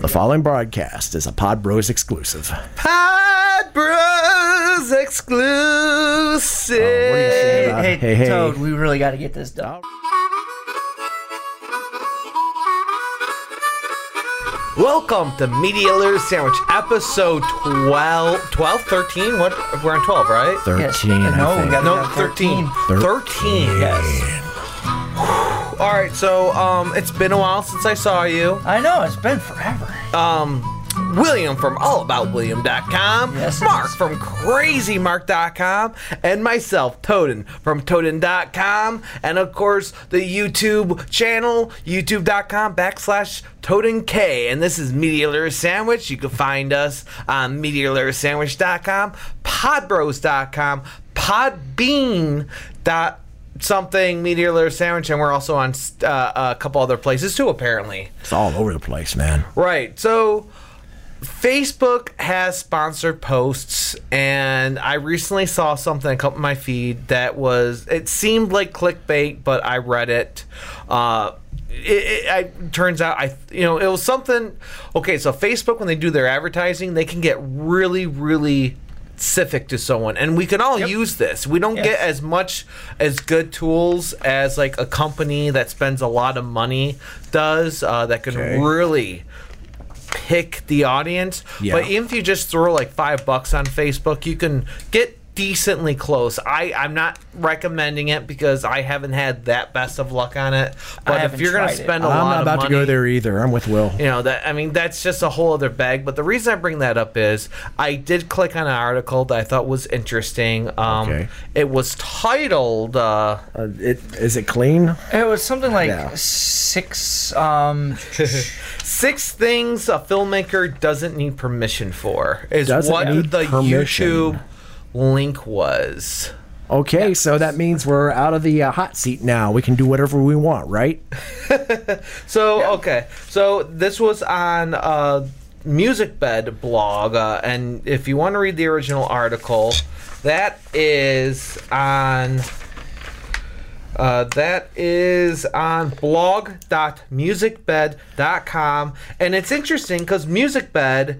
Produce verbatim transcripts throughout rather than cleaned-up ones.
The following broadcast is a Pod Bros exclusive. Pod Bros exclusive. Oh, what are you saying about- Hey, hey, hey. Toad, we really got to get this done. Welcome to Media Alert Sandwich, episode twelve, twelve, thirteen? What? We're on twelve, right? thirteen, Yes. No, I we think. got- No, Yeah, thirteen. thirteen. thirteen. Yes. All right, so um, it's been a while since I saw you. I know, it's been forever. Um, William from all about william dot com, Yes, it Mark is. from crazy mark dot com, and myself, Toden, from Toden dot com, and of course the YouTube channel, youtube dot com backslash Toden K. And this is Media Alert Sandwich. You can find us on media alert sandwich dot com, podbros dot com, podbean dot something, Media Alert Sandwich, and we're also on uh, a couple other places too, apparently. It's all over the place, man. Right. So Facebook has sponsored posts, and I recently saw something come up in my feed that was, it seemed like clickbait, but I read it. Uh, it, it I, turns out, I you know, it was something, okay, so Facebook, when they do their advertising, they can get really, really specific to someone, and we can all Yep. use this. We don't Yes. get as much as good tools as like a company that spends a lot of money does, uh, that can Okay. really pick the audience. Yeah. But even if you just throw like five bucks on Facebook, you can get decently close. I, I'm not recommending it because I haven't had that best of luck on it. But if haven't you're going to tried it. spend a I'm lot not of about money, to go there either. I'm with Will. you know, that I mean, that's just a whole other bag. But the reason I bring that up is I did click on an article that I thought was interesting. Um, Okay. It was titled. Uh, Uh, it, is it clean? It was something like Yeah. six, um, Six things a filmmaker doesn't need permission for is Doesn't what need the permission. YouTube link was. Okay, so that means we're out of the uh, hot seat now. We can do whatever we want, right? So okay, so this was on uh, MusicBed blog, uh, and if you want to read the original article, that is on. Uh, that is on blog dot musicbed dot com, and it's interesting because MusicBed,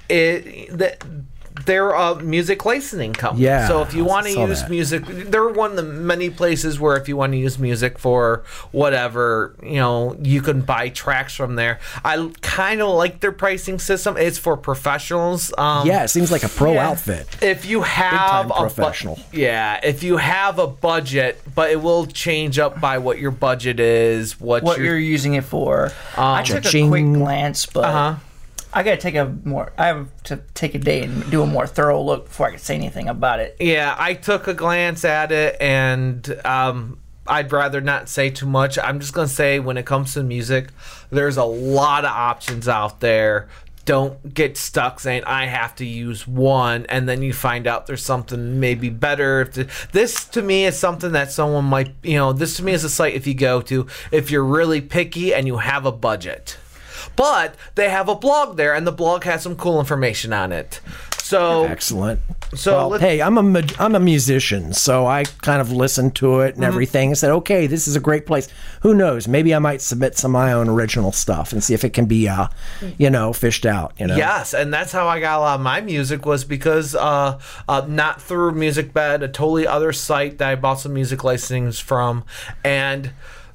it that they're a music licensing company. Yeah, So if you I want to saw use that. music, they're one of the many places where if you want to use music for whatever, you know, you can buy tracks from there. I kind of like their pricing system. It's for professionals. Um, Yeah, it seems like a pro Yeah. outfit. if you have Big-time a bu- professional. yeah, if you have a budget, but it will change up by what your budget is, what, what your, you're using it for. I took a Cha-ching. quick glance, but uh-huh. I gotta take a more. I have to take a day and do a more thorough look before I can say anything about it. Yeah, I took a glance at it, and um, I'd rather not say too much. I'm just gonna say when it comes to music, there's a lot of options out there. Don't get stuck saying I have to use one, and then you find out there's something maybe better. If the, this to me is something that someone might, you know, this to me is a site if you go to if you're really picky and you have a budget. But they have a blog there, and the blog has some cool information on it. So Excellent. So well, let's- hey, I'm a mag- I'm a musician, so I kind of listened to it and Mm-hmm. everything and said, okay, this is a great place. Who knows? Maybe I might submit some of my own original stuff and see if it can be, uh, you know, fished out. You know. Yes, and that's how I got a lot of my music was because uh, uh, not through MusicBed, a totally other site that I bought some music licensings from, and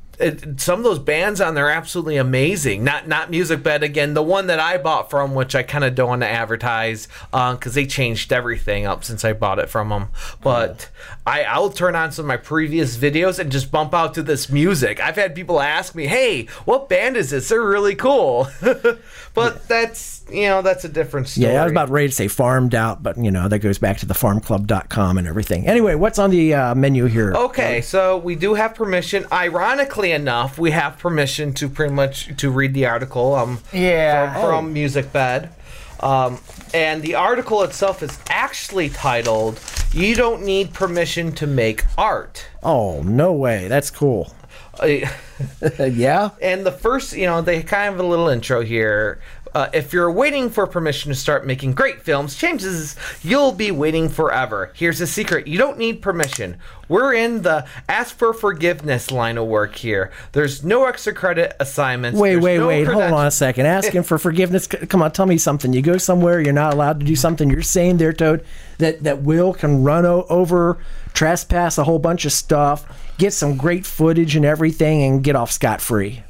it, some of those bands on there are absolutely amazing. Not not MusicBed again, the one that I bought from, which I kind of don't want to advertise because they changed everything up since I bought it from them. But I I'll turn on some of my previous videos and just bump out to this music. I've had people ask me, "Hey, what band is this? They're really cool." But that's, you know, that's a different story. Yeah, I was about ready to say farmed out, but you know that goes back to the farm club dot com and everything. Anyway, what's on the uh, menu here? Okay, so we do have permission. Ironically enough, we have permission to pretty much to read the article. Um, Yeah. from, from MusicBed, um, and the article itself is actually titled "You Don't Need Permission to Make Art." Oh, no way. That's cool. Uh, yeah? And the first, you know, they kind of have a little intro here. Uh, if you're waiting for permission to start making great films, chances you'll be waiting forever. Here's a secret. You don't need permission. We're in the ask for forgiveness line of work here. There's no extra credit assignments. Wait, There's wait, no wait. Hold credentials. on a second. Asking for forgiveness. C- Come on, tell me something. You go somewhere, you're not allowed to do something. You're saying there, Toad, that, that Will can run o- over, trespass a whole bunch of stuff, get some great footage and everything, and get off scot-free.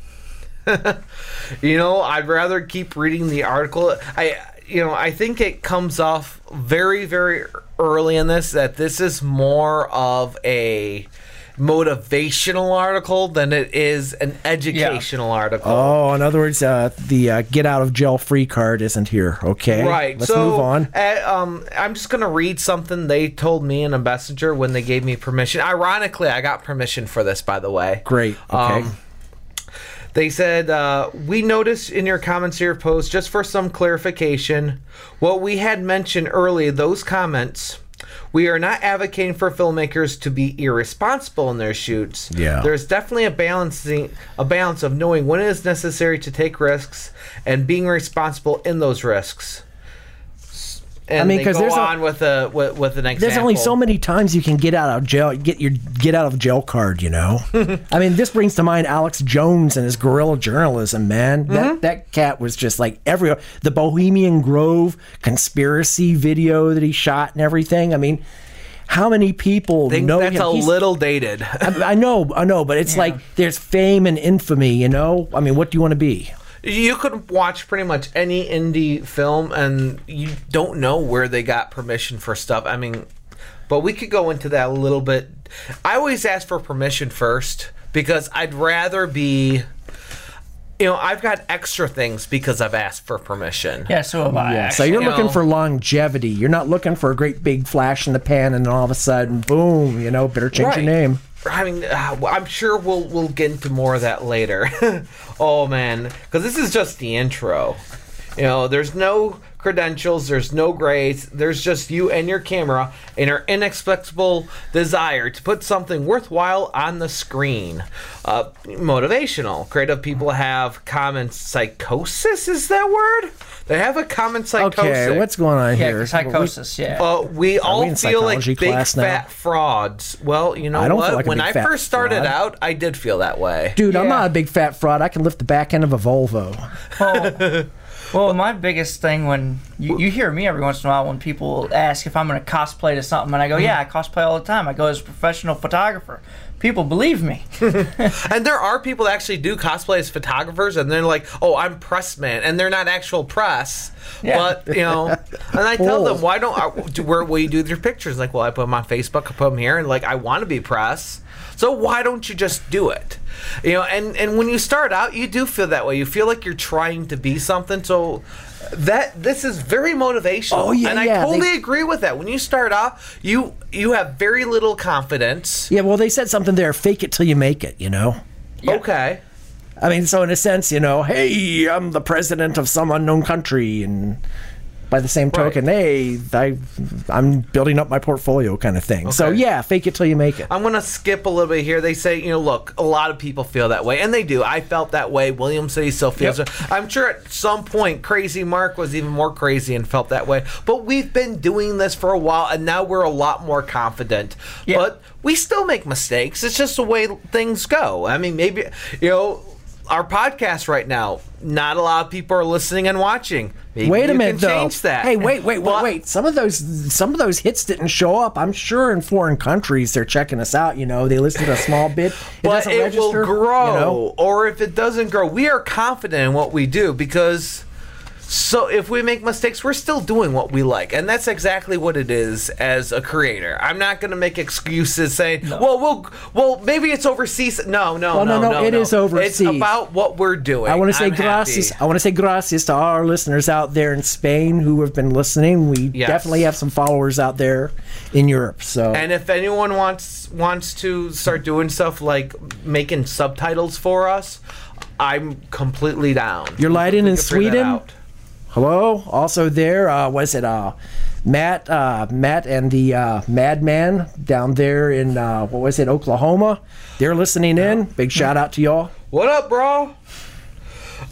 You know, I'd rather keep reading the article. I, you know, I think it comes off very, very early in this that this is more of a motivational article than it is an educational yeah. article. Oh, in other words, uh, the uh, get out of jail free card isn't here. Okay, right. Let's so, move on. Uh, um, I'm just gonna read something they told me in a messenger when they gave me permission. Ironically, I got permission for this, by the way. Great. Okay. Um, They said, uh, we noticed in your comments here post, just for some clarification, what we had mentioned earlier, those comments, we are not advocating for filmmakers to be irresponsible in their shoots. Yeah. There's definitely a balancing, a balance of knowing when it is necessary to take risks and being responsible in those risks. And I mean, they 'cause go there's a- on with a with, with an example. There's only so many times you can get out of jail, get your get out of jail card, you know. I mean, this brings to mind Alex Jones and his guerrilla journalism, man. Mm-hmm. That that cat was just like every the Bohemian Grove conspiracy video that he shot and everything. I mean, how many people I think know that's him? a He's- little dated. I, I know, I know, but it's Yeah. like there's fame and infamy, you know. I mean, what do you want to be? You could watch pretty much any indie film and you don't know where they got permission for stuff. I mean, but we could go into that a little bit. I always ask for permission first because I'd rather be, you know, I've got extra things because I've asked for permission. Yeah, so have I. Yeah, so actually. you're you looking know- for longevity. You're not looking for a great big flash in the pan and then all of a sudden, boom, you know, better change Right. your name. I mean, uh, I'm sure we'll we'll get into more of that later. Oh man, because this is just the intro. You know, there's no credentials, there's no grades, there's just you and your camera and your inexplicable desire to put something worthwhile on the screen. Uh, motivational. Creative people have common psychosis. Is that word? They have a common psychosis. Okay, what's going on Yeah, here? psychosis, yeah. Uh, we all we in feel like psychology big class now? fat frauds. Well, you know I don't what? feel like a when big I fat first started fraud. out, I did feel that way. Dude, I'm Yeah. not a big fat fraud. I can lift the back end of a Volvo. Well, well, my biggest thing when you, you hear me every once in a while when people ask if I'm going to cosplay to something, and I go, yeah, I cosplay all the time. I go as a professional photographer. People believe me. And there are people that actually do cosplay as photographers, and they're like, "Oh, I'm press man," and they're not actual press. Yeah. But you know, and I tell them, Cool. "Why don't I, do, where will you do your pictures?" Like, well, I put them on Facebook, I put them here, and like, I want to be press. So why don't you just do it? You know, and and when you start out, you do feel that way. You feel like you're trying to be something. So that this is very motivational. Oh, yeah, and I yeah, totally they- agree with that. When you start off, you you have very little confidence. Yeah, well, they said something there, fake it till you make it, you know? Okay. I mean, so in a sense, you know, hey, I'm the president of some unknown country, and by the same token, hey, I, I'm building up my portfolio kind of thing. So, Okay. yeah, fake it till you make it. I'm going to skip a little bit here. They say, you know, look, a lot of people feel that way, and they do. I felt that way. William said he still feels Yep. it. I'm sure at some point, Crazy Mark was even more crazy and felt that way. But we've been doing this for a while, and now we're a lot more confident. Yeah. But we still make mistakes. It's just the way things go. I mean, maybe, you know, our podcast right now, not a lot of people are listening and watching. Maybe Wait a you minute, can though. change that. Hey, wait, wait, wait, But- wait. Some of those, some of those hits didn't show up. I'm sure in foreign countries they're checking us out. You know, they listed a small bit. It But doesn't it register, will grow, you know? or if it doesn't grow, we are confident in what we do because. So if we make mistakes, we're still doing what we like, and that's exactly what it is as a creator. I'm not going to make excuses saying, "Well, we'll, well, maybe it's overseas." No, no, Well, no, no, no, no. it is overseas. It's about what we're doing. I want to say I'm gracias. happy. I want to say gracias to all our listeners out there in Spain who have been listening. We Yes. definitely have some followers out there in Europe. So And if anyone wants wants to start doing stuff like making subtitles for us, I'm completely down. You're lighting We in can figure that Sweden? out. hello, also there uh, was it uh, Matt, uh, Matt and the uh, Madman down there in uh, what was it, Oklahoma? They're listening in. Big shout out to y'all. What up, bro? Uh,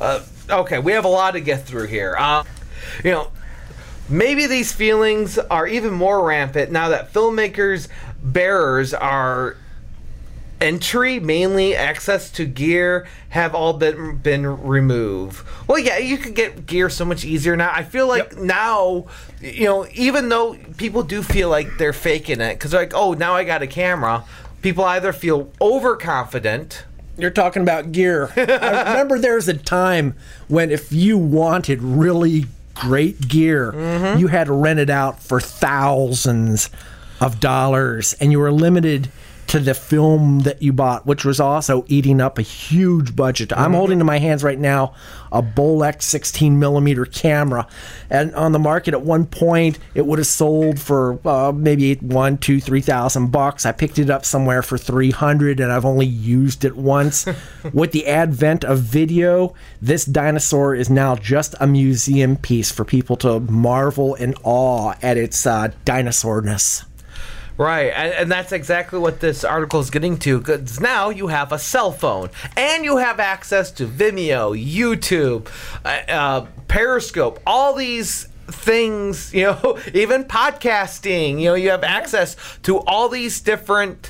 okay, we have a lot to get through here. Uh, you know, maybe these feelings are even more rampant now that filmmakers' bearers are entry, mainly access to gear, have all been been removed. Well, yeah, you could get gear so much easier now. I feel like yep. now, you know, even though people do feel like they're faking it, because they're like, oh, now I got a camera, people either feel overconfident. You're talking about gear. I remember there was a time when if you wanted really great gear, mm-hmm. you had to rent it out for thousands of dollars, and you were limited to the film that you bought, which was also eating up a huge budget. Mm-hmm. I'm holding in my hands right now a Bolex sixteen millimeter camera, and on the market at one point it would have sold for uh, maybe one, two, three thousand bucks. I picked it up somewhere for three hundred, and I've only used it once. With the advent of video, this dinosaur is now just a museum piece for people to marvel in awe at its uh, dinosaurness. Right, and, and that's exactly what this article is getting to, because now you have a cell phone, and you have access to Vimeo, YouTube, uh, uh, Periscope, all these things, you know, even podcasting, you know, you have access to all these different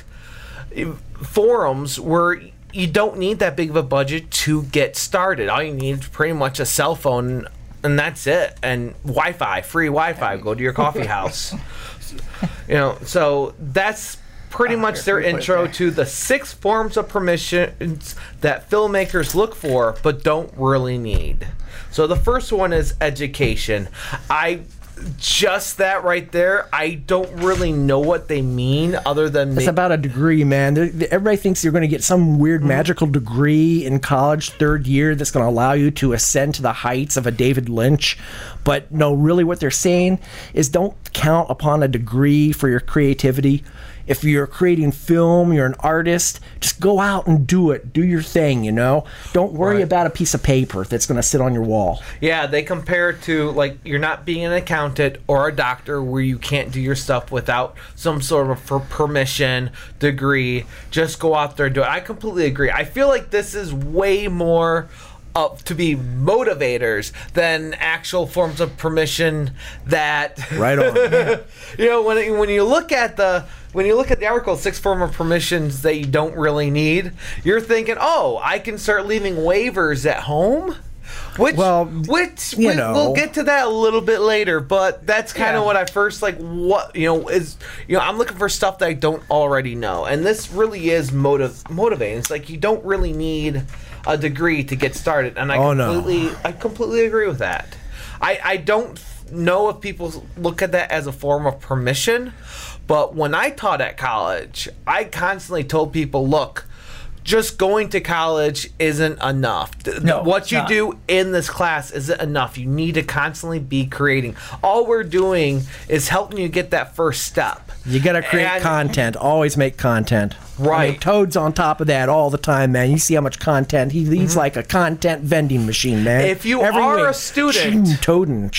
forums where you don't need that big of a budget to get started. All you need is pretty much a cell phone, and that's it, and Wi-Fi, free Wi-Fi, go to your coffee house. You know, so that's pretty oh, much their intro to the six forms of permissions that filmmakers look for but don't really need. So the first one is education. I just that right there, I don't really know what they mean other than it's ma- about a degree, man. They're, everybody thinks you're going to get some weird mm-hmm. magical degree in college third year that's going to allow you to ascend to the heights of a David Lynch. But no, really what they're saying is don't count upon a degree for your creativity. If you're creating film, you're an artist, just go out and do it. Do your thing, you know? Don't worry right. about a piece of paper that's going to sit on your wall. Yeah, they compare it to, like, you're not being an accountant or a doctor where you can't do your stuff without some sort of for permission, degree. Just go out there and do it. I completely agree. I feel like this is way more up to be motivators than actual forms of permission that right on. You know, when when you look at the when you look at the article, six form of permissions that you don't really need, you're thinking, oh, I can start leaving waivers at home. Which, well, which you we, know. we'll get to that a little bit later, but that's kind of yeah. what I first like. What you know is, you know, I'm looking for stuff that I don't already know, and this really is motiv- motivating. It's like you don't really need a degree to get started, and I oh, completely, no. I completely agree with that. I, I don't know if people look at that as a form of permission, but when I taught at college, I constantly told people, look, just going to college isn't enough. No, what you not. do in this class isn't enough. You need to constantly be creating. All we're doing is helping you get that first step. You got to create and, content. Always make content. Right. I mean, Toad's on top of that all the time, man. You see how much content. He, he's Mm-hmm. like a content vending machine, man. If you Every are week. a student... Toadin.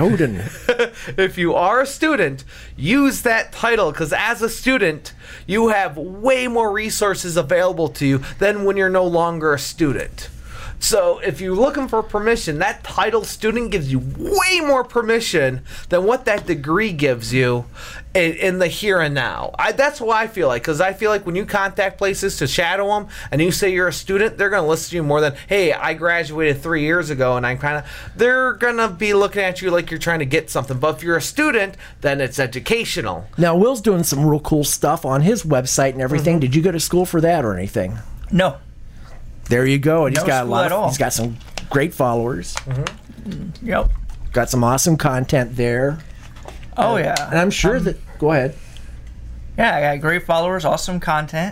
Toadin. If you are a student, use that title, because as a student, you have way more resources available to you than when you're no longer a student. So if you're looking for permission, that title student gives you way more permission than what that degree gives you in, in the here and now. I, that's what I feel like, because I feel like when you contact places to shadow them and you say you're a student, they're going to listen to you more than, hey, I graduated three years ago, and I'm kind of, they're going to be looking at you like you're trying to get something. But if you're a student, then it's educational. Now, Will's doing some real cool stuff on his website and everything. Mm-hmm. Did you go to school for that or anything? No. There you go. And no he's got a lot at of, all. he's got some great followers. Mm-hmm. Yep. Got some awesome content there. Oh, and, yeah. And I'm sure um, that, go ahead. Yeah, I got great followers, awesome content.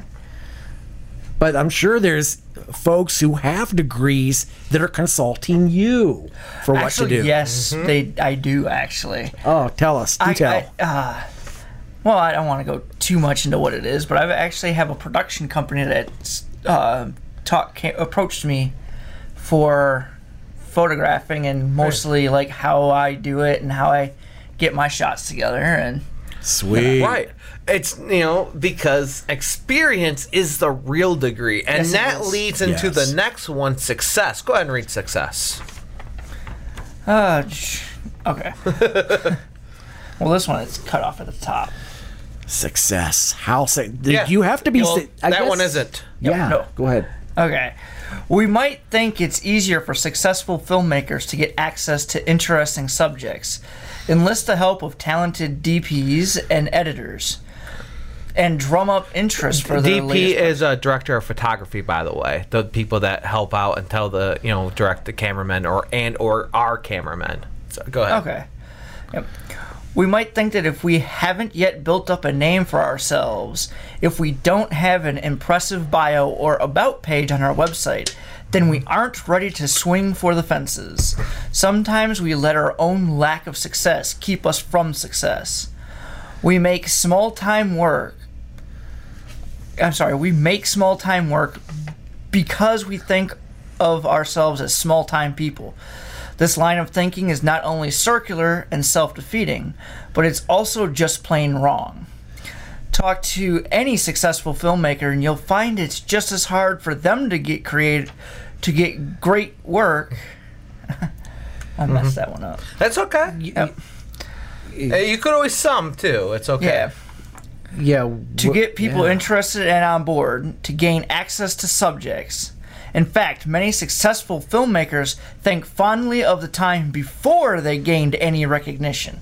But I'm sure there's folks who have degrees that are consulting you for what actually, to do. Yes, Mm-hmm. they. I do actually. Oh, tell us. Do I, tell. I, uh, well, I don't want to go too much into what it is, but I actually have a production company that uh, talk, came, approached me for photographing and mostly like how I do it and how I get my shots together. And Sweet. Right. It's, you know, because experience is the real degree. And Yes, it that is. leads into Yes. the next one, success. Go ahead and read success. Uh, sh- okay. Well, this one is cut off at the top. Success. How su- Yeah. You have to be. Well, su- I that guess- one isn't. Yeah. No. Go ahead. Okay. We might think it's easier for successful filmmakers to get access to interesting subjects, enlist the help of talented D Ps and editors, and drum up interest for their D P latest is a director of photography, by the way. The people that help out and tell the, you know, direct the cameramen or and or our cameramen. So go ahead. Okay. Yep. We might think that if we haven't yet built up a name for ourselves, if we don't have an impressive bio or about page on our website, then we aren't ready to swing for the fences. Sometimes we let our own lack of success keep us from success. We make small time work. I'm sorry, we make small time work because we think of ourselves as small time people. This line of thinking is not only circular and self-defeating, but it's also just plain wrong. Talk to any successful filmmaker and you'll find it's just as hard for them to get creative, to get great work. I messed mm-hmm. that one up. That's okay. Yep. Uh, you could always sum too. It's okay. Yeah. Yeah. To wh- get people yeah. interested and on board, to gain access to subjects. In fact, many successful filmmakers think fondly of the time before they gained any recognition.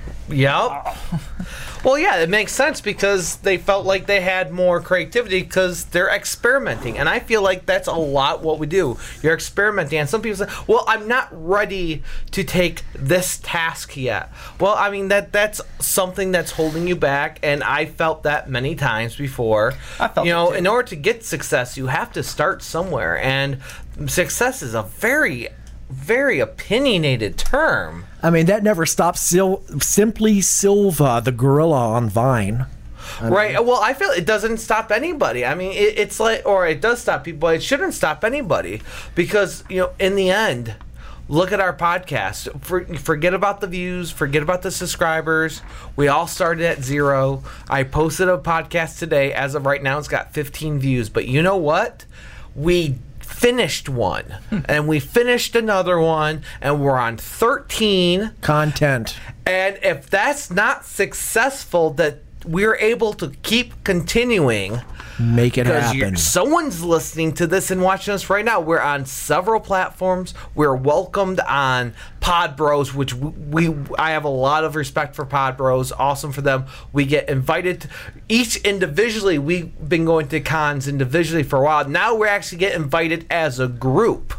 Yep. Well, yeah, it makes sense because they felt like they had more creativity because they're experimenting. And I feel like that's a lot what we do. You're experimenting. And some people say, well, I'm not ready to take this task yet. Well, I mean, that that's something that's holding you back. And I felt that many times before. I felt You know, it too. in order to get success, you have to start somewhere. And success is a very, very opinionated term. I mean, that never stops Sil- Simply Silva, the gorilla on Vine. I mean, Right. Well, I feel it doesn't stop anybody. I mean, it, it's like, or it does stop people, but it shouldn't stop anybody because, you know, in the end, look at our podcast. For, forget about the views. Forget about the subscribers. We all started at zero. I posted a podcast today. As of right now, it's got fifteen views. But you know what? We finished one and we finished another one and we're on thirteen Content. and if that's not successful that we're able to keep continuing Make it because happen. someone's listening to this and watching us right now. We're on several platforms. We're welcomed on Pod Bros, which we, we I have a lot of respect for Pod Bros. Awesome for them. We get invited to, each individually. We've been going to cons individually for a while. Now we're actually getting invited as a group.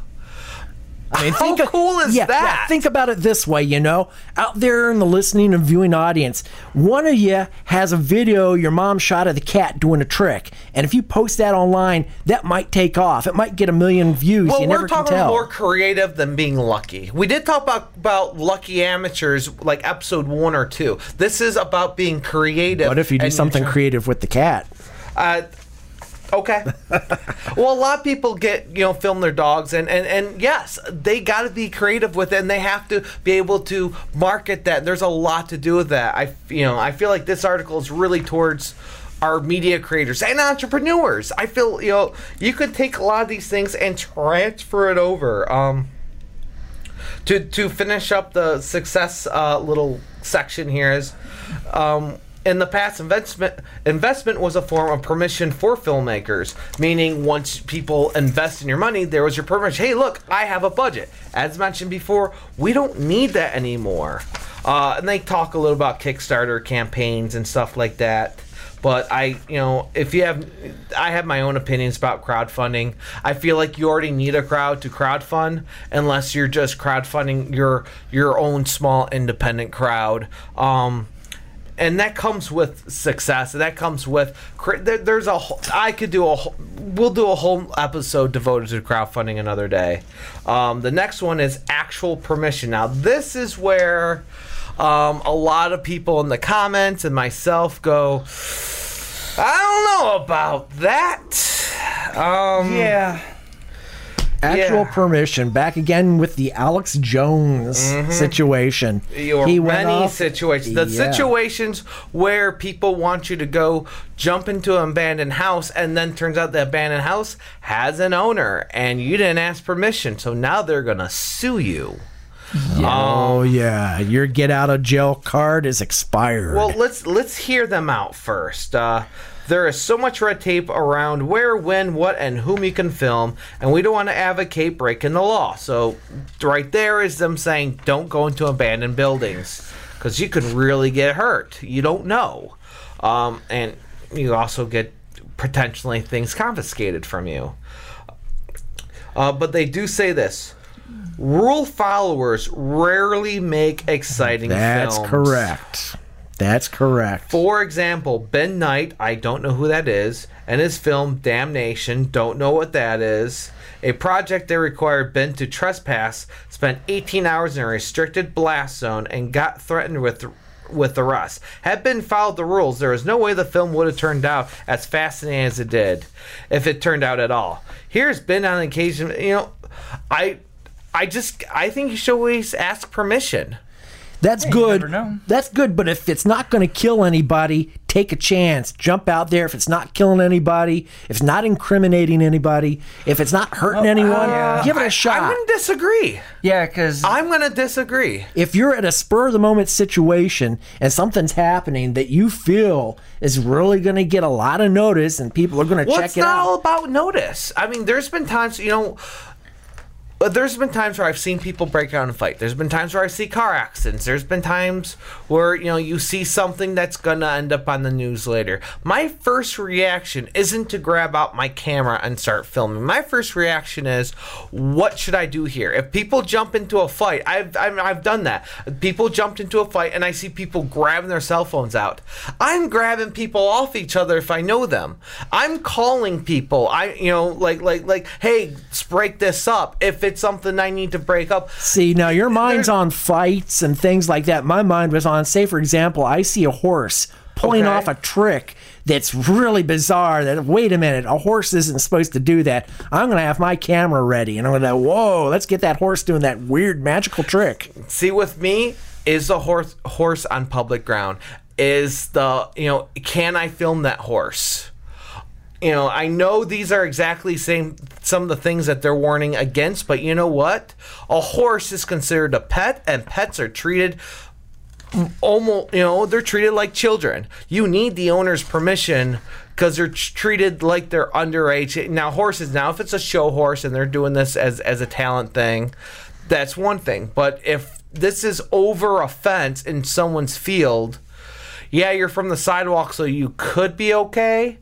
I mean, How think of- cool is yeah, that? Yeah, think about it this way, you know, out there in the listening and viewing audience, one of you has a video your mom shot of the cat doing a trick, and if you post that online, that might take off. It might get a million views. Well, you we're never can talking tell. more creative than being lucky. We did talk about, about lucky amateurs, like episode one or two. This is about being creative. What if you do and something try- creative with the cat? Uh, okay. Well, a lot of people get, you know, film their dogs, and, and, and yes, they got to be creative with it, and they have to be able to market that. There's a lot to do with that. I, you know, I feel like this article is really towards our media creators and entrepreneurs. I feel, you know, you could take a lot of these things and transfer it over. Um, to to finish up the success uh, little section here is. Um, In the past, investment investment was a form of permission for filmmakers, meaning once people invest in your money, there was your permission. Hey, look, I have a budget. As mentioned before, we don't need that anymore. Uh, and they talk a little about Kickstarter campaigns and stuff like that. But I, you know, if you have, I have my own opinions about crowdfunding. I feel like you already need a crowd to crowdfund, unless you're just crowdfunding your your own small independent crowd. Um, And that comes with success, and that comes with there, there's a whole, I could do a whole, we'll do a whole episode devoted to crowdfunding another day. Um, the next one is actual permission. Now this is where um, a lot of people in the comments and myself go, I don't know about that. Um, Yeah. Actual Yeah. permission. Back again with the Alex Jones situation. Or He went many off- situations. The Yeah. situations where people want you to go jump into an abandoned house, and then turns out the abandoned house has an owner, and you didn't ask permission, so now they're gonna sue you. Oh yeah, your get out of jail card is expired. Well, let's let's hear them out first. Uh, there is so much red tape around where, when, what, and whom you can film, and we don't want to advocate breaking the law. So, right there is them saying, don't go into abandoned buildings because you could really get hurt. You don't know, um, and you also get potentially things confiscated from you. Uh, but they do say this. Rule followers rarely make exciting That's films. correct. That's correct. For example, Ben Knight, I don't know who that is, and his film Damnation, don't know what that is. A project that required Ben to trespass, spent eighteen hours in a restricted blast zone, and got threatened with with arrest. Had Ben followed the rules, there is no way the film would have turned out as fascinating as it did, if it turned out at all. Here's Ben on occasion, you know, I... I just, I think you should always ask permission. That's Yeah, you good. never know. That's good, but if it's not going to kill anybody, take a chance. Jump out there. If it's not killing anybody, if it's not incriminating anybody, if it's not hurting Well, anyone, uh, give it I- a shot. I'm going to disagree. Yeah, because I'm going to disagree. If you're at a spur of the moment situation and something's happening that you feel is really going to get a lot of notice and people are going to Well, check it's it not out. all about notice. I mean, there's been times, you know... But there's been times where I've seen people break out and fight. There's been times where I see car accidents. There's been times where, you know, you see something that's going to end up on the news later. My first reaction isn't to grab out my camera and start filming. My first reaction is, what should I do here? If people jump into a fight, I've, I've, I've done that. People jumped into a fight and I see people grabbing their cell phones out. I'm grabbing people off each other if I know them. I'm calling people. I, you know, like, like, like, hey, let's break this up. If it's something I need to break up. See, now your mind's There- on fights and things like that. My mind was on, say, for example, I see a horse pulling Okay. off a trick that's really bizarre. That, wait a minute, a horse isn't supposed to do that. I'm going to have my camera ready. And I'm going to, whoa, let's get that horse doing that weird magical trick. See, with me, is the horse horse on public ground? Is the, you know, can I film that horse? You know, I know these are exactly same some of the things that they're warning against, but you know what? A horse is considered a pet, and pets are treated almost, you know, they're treated like children. You need the owner's permission because they're tr- treated like they're underage. Now, horses, now if it's a show horse and they're doing this as as a talent thing, that's one thing. But if this is over a fence in someone's field, yeah, you're from the sidewalk, so you could be okay.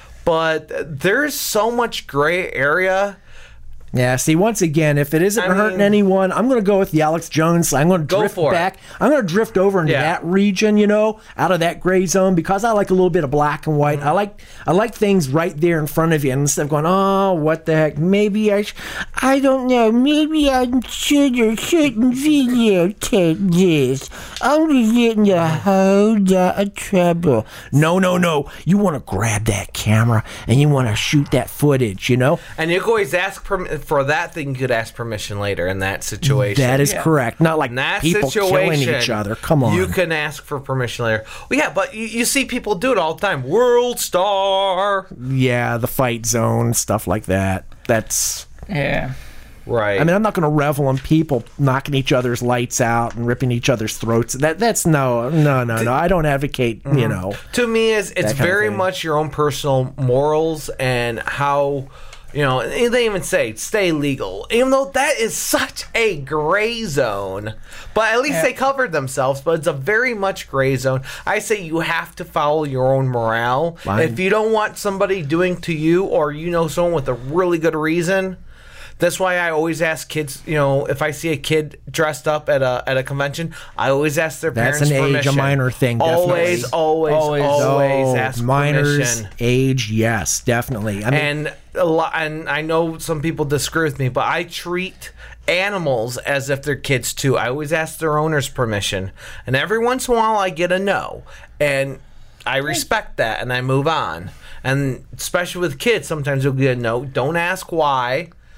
But there's so much gray area. Yeah, see, once again, if it isn't I hurting mean- anyone, I'm going to go with the Alex Jones. I'm going to Go drift for it. back. I'm going to drift over into Yeah. that region, you know, out of that gray zone because I like a little bit of black and white. Mm-hmm. I like I like things right there in front of you, and instead of going, oh, what the heck? Maybe I, sh- I don't know. Maybe I should or shouldn't videotape this. I'm going to get into a whole lot of trouble. No, no, no. You want to grab that camera and you want to shoot that footage, you know. And you can always ask perm- for that thing. You could ask permission later in that situation. That is Yeah. correct. Not like In that people situation, killing each other. Come on. You can ask for permission later. Well, yeah, but you, you see people do it all the time. World star. Yeah, the fight zone, stuff like that. That's. yeah. Right. I mean, I'm not going to revel in people knocking each other's lights out and ripping each other's throats. That that's no, no, no, no. I don't advocate. You know, to me, is it's That kind of very thing. much your own personal morals and how. You know, and they even say stay legal, even though that is such a gray zone. But at least Yeah. they covered themselves. But it's a very much gray zone. I say you have to follow your own morale. Fine. If you don't want somebody doing to you, or you know someone with a really good reason. That's why I always ask kids. You know, if I see a kid dressed up at a at a convention, I always ask their That's parents an age, a permission. minor thing, Always, definitely. always, always, Always. Oh, ask minors, permission. age, yes, definitely. I mean, And a lot, and I know some people disagree with me, but I treat animals as if they're kids too. I always ask their owner's permission, and every once in a while I get a no, and I respect that, and I move on. And especially with kids, sometimes you'll get a no. Don't ask why.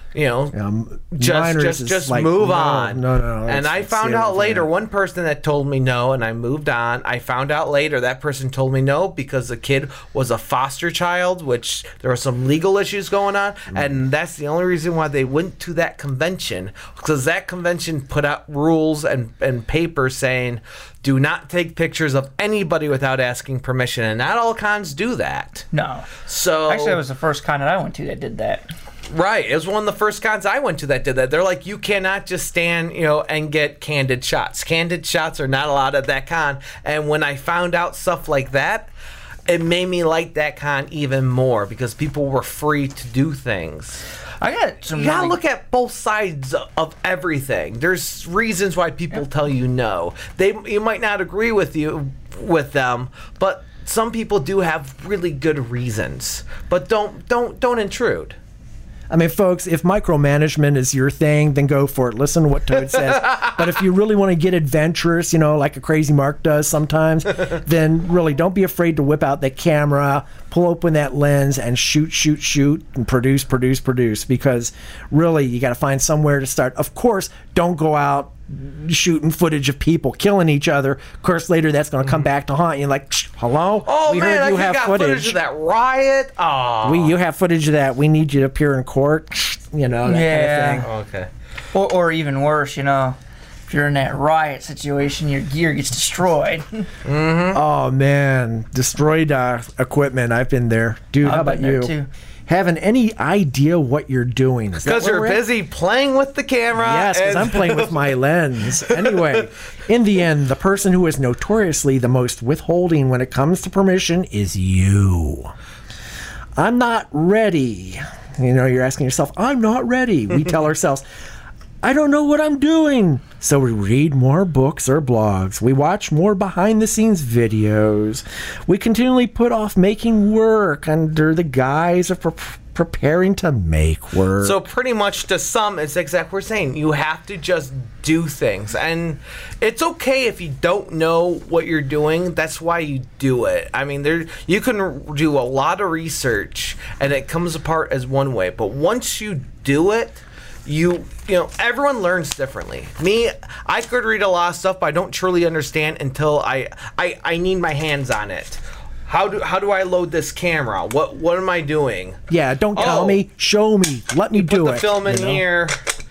you know, Um, just minors just is just like, move no, on. No, no, no. And let's- I let's found see out over later, there. one person that told me no, and I moved on. I found out later that person told me no because the kid was a foster child, which there were some legal issues going on, Mm. and that's the only reason why they went to that convention, because that convention put out rules and, and papers saying, do not take pictures of anybody without asking permission, and not all cons do that. No. So Actually, that was the first con that I went to that did that. Right. It was one of the first cons I went to that did that. They're like, you cannot just stand, you know, and get candid shots. Candid shots are not allowed at that con. And when I found out stuff like that, it made me like that con even more because people were free to do things. I got some. You gotta really- look at both sides of everything. There's reasons why people tell you no. They you might not agree with you with them, but some people do have really good reasons. But don't don't don't intrude. I mean, folks, if micromanagement is your thing, then go for it. Listen to what Toad says. But if you really want to get adventurous, you know, like a crazy Mark does sometimes, then really don't be afraid to whip out the camera, pull open that lens, and shoot, shoot, shoot, and produce, produce, produce. Because really, you got to find somewhere to start. Of course, don't go out shooting footage of people killing each other. Of course, later that's going to come back to haunt you. Like, hello, Oh we man, heard I you think have got footage. footage of that riot. Oh, We, you have footage of that. We need you to appear in court. You know, that Yeah. kind of thing. okay. Or, or even worse, you know, if you're in that riot situation, your gear gets destroyed. Oh man, destroyed uh, equipment. I've been there, dude. I've how about been there, you? too. Having any idea what you're doing? Is that Because where you're we're at? busy playing with the camera. Yes, because and- I'm playing with my lens. Anyway, in the end, the person who is notoriously the most withholding when it comes to permission is you. I'm not ready. You know, you're asking yourself, I'm not ready. We tell ourselves, I don't know what I'm doing. So we read more books or blogs. We watch more behind the scenes videos. We continually put off making work under the guise of pre- preparing to make work. So pretty much to sum, it's exactly what we're saying. You have to just do things. And it's okay if you don't know what you're doing. That's why you do it. I mean, there you can do a lot of research and it comes apart as one way. But once you do it, you you know, everyone learns differently. Me, I could read a lot of stuff, but I don't truly understand until I I, I need my hands on it. How do how do I load this camera? What what am I doing? yeah, don't tell Oh. me. Show me. Let me do Put it. the film in you know? here.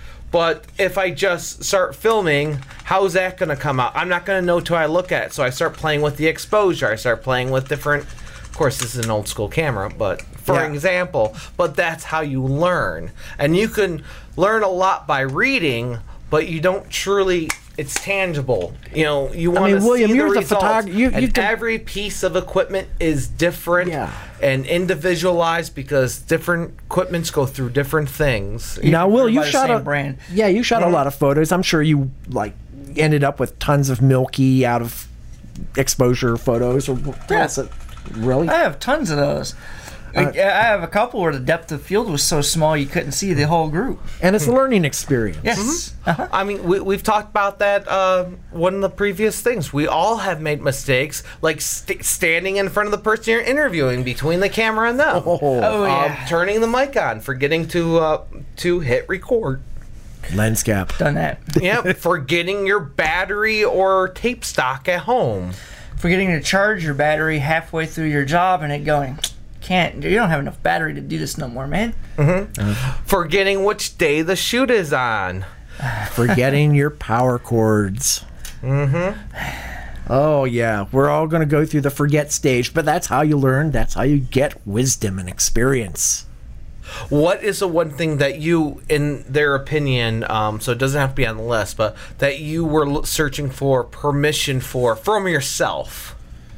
But if I just start filming, how's that going to come out? I'm not going to know till I look at it. So I start playing with the exposure. I start playing with different. Of course, this is an old school camera, but for Yeah. example, but that's how you learn. And you can learn a lot by reading, but you don't truly. It's tangible. You know, you want to mean, William, see you're the the results. photog- you- and you can- every piece of equipment is different Yeah. and individualized because different equipments go through different things. Now, Will, They're you by the shot same a brand. Yeah, you shot a lot of photos. I'm sure you like ended up with tons of milky out of exposure photos. Or Yeah. is it really? I have tons of those. Like, I have a couple where the depth of field was so small you couldn't see the whole group. And it's a learning experience. Yes. Uh-huh. I mean, we, we've talked about that uh, one of the previous things. We all have made mistakes, like st- standing in front of the person you're interviewing between the camera and them. Oh, Oh, Um, yeah. turning the mic on, forgetting to uh, to hit record. lens cap. Done that. Yep, forgetting your battery or tape stock at home. Forgetting to charge your battery halfway through your job and it going, can't, you don't have enough battery to do this no more, man. Forgetting which day the shoot is on. Forgetting your power cords. Mm-hmm. Oh yeah, we're all going to go through the forget stage, but that's how you learn. That's how you get wisdom and experience. What is the one thing that you, in their opinion, um, so it doesn't have to be on the list, but that you were l- searching for permission for from yourself?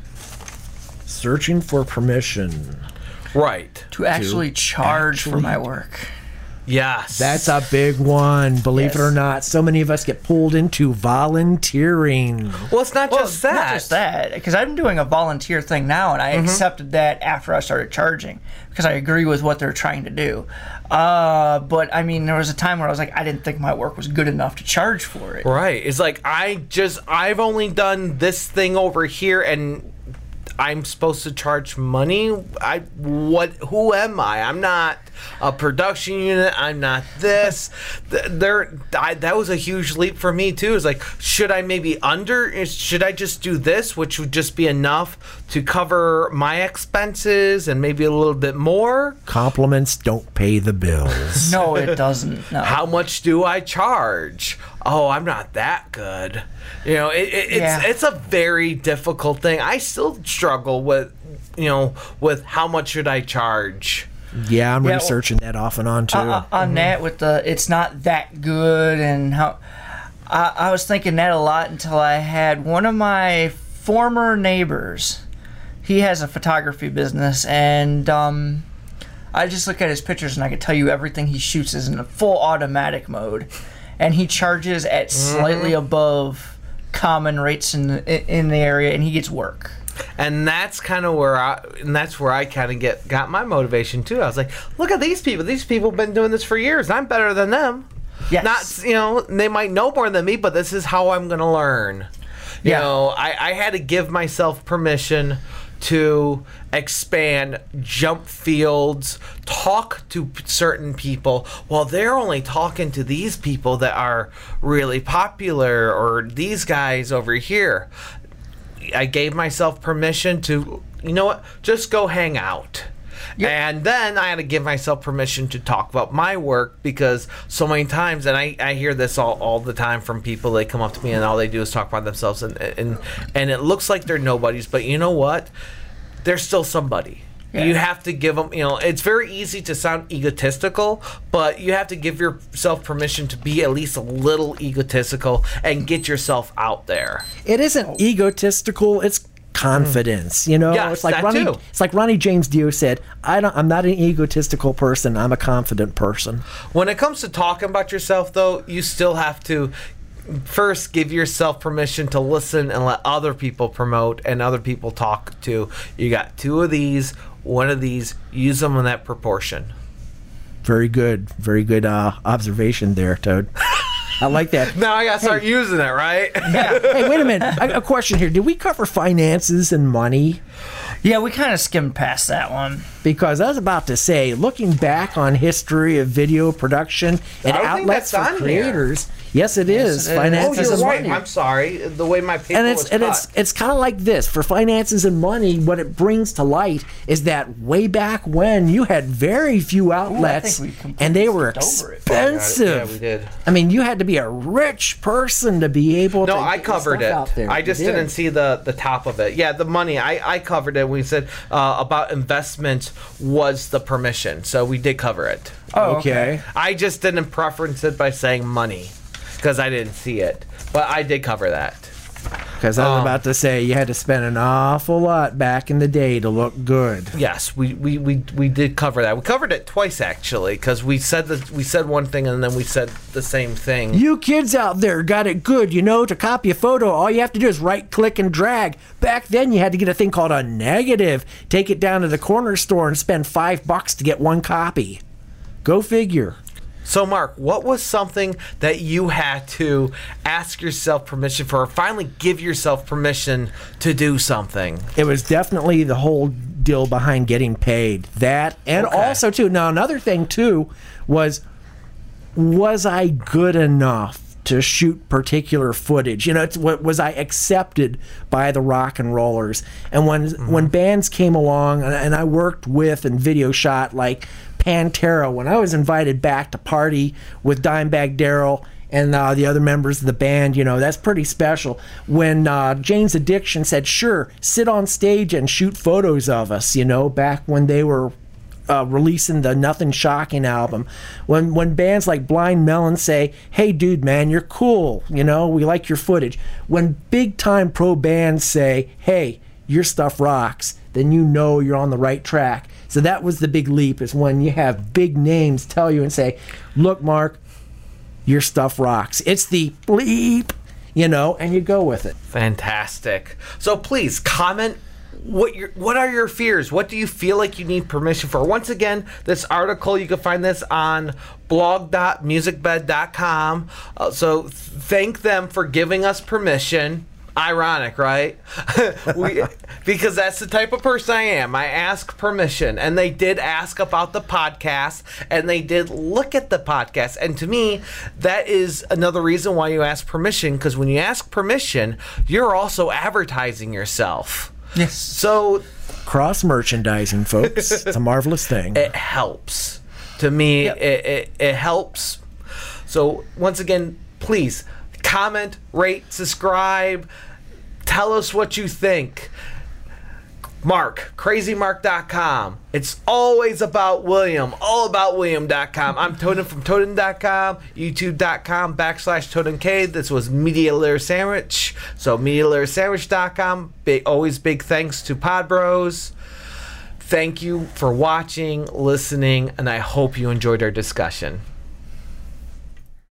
Searching for permission. Right. To actually charge for actually- my work. Yes. That's a big one. Believe it Yes. or not, so many of us get pulled into volunteering. Well, it's not Well, just that. Not just that, because I'm doing a volunteer thing now, and I accepted that after I started charging because I agree with what they're trying to do. Uh, but I mean, there was a time where I was like, I didn't think my work was good enough to charge for it. Right. It's like I just I've only done this thing over here and I'm supposed to charge money. I what who am I? I'm not a production unit. I'm not this. Th- There, I, that was a huge leap for me too. It's like, should I maybe under? Should I just do this, which would just be enough to cover my expenses and maybe a little bit more? Compliments don't pay the bills. No, it doesn't. No. How much do I charge? Oh, I'm not that good. You know, it, it, it's Yeah. it's a very difficult thing. I still struggle with, you know, with how much should I charge. Yeah, I'm Yeah, well- researching that off and on too. Uh, on that with the it's not that good and how I, I was thinking that a lot until I had one of my former neighbors. He has a photography business and um, I just look at his pictures and I can tell you everything he shoots is in a full automatic mode, and he charges at slightly above common rates in the, in the area, and he gets work. And that's kind of where I, and that's where I kind of get got my motivation too. I was like, look at these people. These people have been doing this for years. I'm better than them. Yes. Not, you know, they might know more than me, but this is how I'm going to learn. You Yeah. know, I, I had to give myself permission to expand, jump fields, talk to p- certain people. Well, they're only talking to these people that are really popular, or these guys over here. I gave myself permission to, you know what, just go hang out. And then I had to give myself permission to talk about my work, because so many times, and I, I hear this all, all the time from people, they come up to me and all they do is talk about themselves, and and, and it looks like they're nobodies, but you know what? They're still somebody. Yeah. You have to give them, you know, it's very easy to sound egotistical, but you have to give yourself permission to be at least a little egotistical and get yourself out there. It isn't egotistical. It's confidence. You know, Yes, it's like that Ronnie. too. It's like Ronnie James Dio said. I don't. I'm not an egotistical person. I'm a confident person. When it comes to talking about yourself, though, you still have to first give yourself permission to listen and let other people promote and other people talk to. You got two of these, one of these, use them in that proportion. Very good. Very good uh, observation there, Toad. I like that. Now I gotta start using it, right? Hey, wait a minute. A, a question here. Did we cover finances and money? Yeah, we kind of skimmed past that one. Because I was about to say, looking back on history of video production and I don't think outlets that's for on here. creators, yes, it is. it is. Oh, Finances you're and right. money. I'm sorry. The way my paper and it's was and cut. it's it's kind of like this for finances and money. What it brings to light is that way back when you had very few outlets, we completely and they were skipped over it. expensive. Yeah, we did. I mean, you had to be a rich person to be able to. No, I get your covered stuff it. Out there. I You just did. didn't see the, the top of it. Yeah, the money. I, I covered it. We said uh, about investment was the permission. So we did cover it. Oh, Okay. I just didn't preference it by saying money because I didn't see it. But I did cover that. Because I was Um, about to say you had to spend an awful lot back in the day to look good. Yes, we, we, we, we did cover that. We covered it twice actually, because we said that we said one thing and then we said the same thing. You kids out there got it good, you know, to copy a photo, all you have to do is right click and drag. Back then you had to get a thing called a negative, take it down to the corner store and spend five bucks to get one copy. Go figure. So, Mark, what was something that you had to ask yourself permission for, or finally give yourself permission to do something? It was definitely the whole deal behind getting paid. That, and Okay. also, too, now another thing, too, was was I good enough to shoot particular footage? You know, it's, what was I accepted by the rock and rollers? And when when bands came along, and, and I worked with and video shot like Pantera, when I was invited back to party with Dimebag Darrell and uh, the other members of the band, you know, that's pretty special. When uh, Jane's Addiction said, sure, sit on stage and shoot photos of us, you know, back when they were uh, releasing the Nothing Shocking album. When when bands like Blind Melon say, hey, dude, man, you're cool, you know, we like your footage. When big-time pro bands say, hey, your stuff rocks, then you know you're on the right track. So that was the big leap, is when you have big names tell you and say, look, Mark, your stuff rocks. It's the bleep, you know, and you go with it. Fantastic. So please comment. What your what are your fears? What do you feel like you need permission for? Once again, this article, you can find this on blog dot music bed dot com. Uh, so thank them for giving us permission. Ironic, right? we, because that's the type of person I am. I ask permission, and they did ask about the podcast, and they did look at the podcast. And to me, that is another reason why you ask permission, because when you ask permission, you're also advertising yourself. Yes. So Cross merchandising, folks. It's a marvelous thing. it helps. To me, Yep. it, it, it helps. So once again, please comment, rate, subscribe. Tell us what you think. Mark, crazy mark dot com. It's always about William. All about William dot com. I'm Totem from Totem dot com, YouTube dot com backslash Totem K. This was Media Layer Sandwich. So Media Layer Sandwich dot com. Big, always big thanks to Pod Bros. Thank you for watching, listening, and I hope you enjoyed our discussion.